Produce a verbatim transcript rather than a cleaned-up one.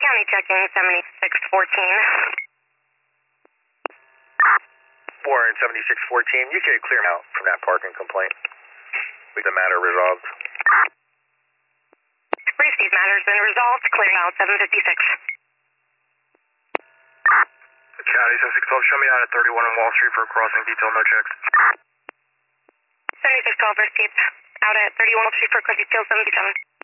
County checking seventy-six fourteen. Warren seventy-six fourteen, you can clear out from that parking complaint. With the matter resolved. Briefcase matter's been resolved. Clear out seven fifty-six. County seventy-six twelve, show me out at thirty-one on Wall Street for a crossing detail, no checks. seventy-six twelve, Briefcase. Out at thirty-one Wall Street for a crossing detail, seventy-seven.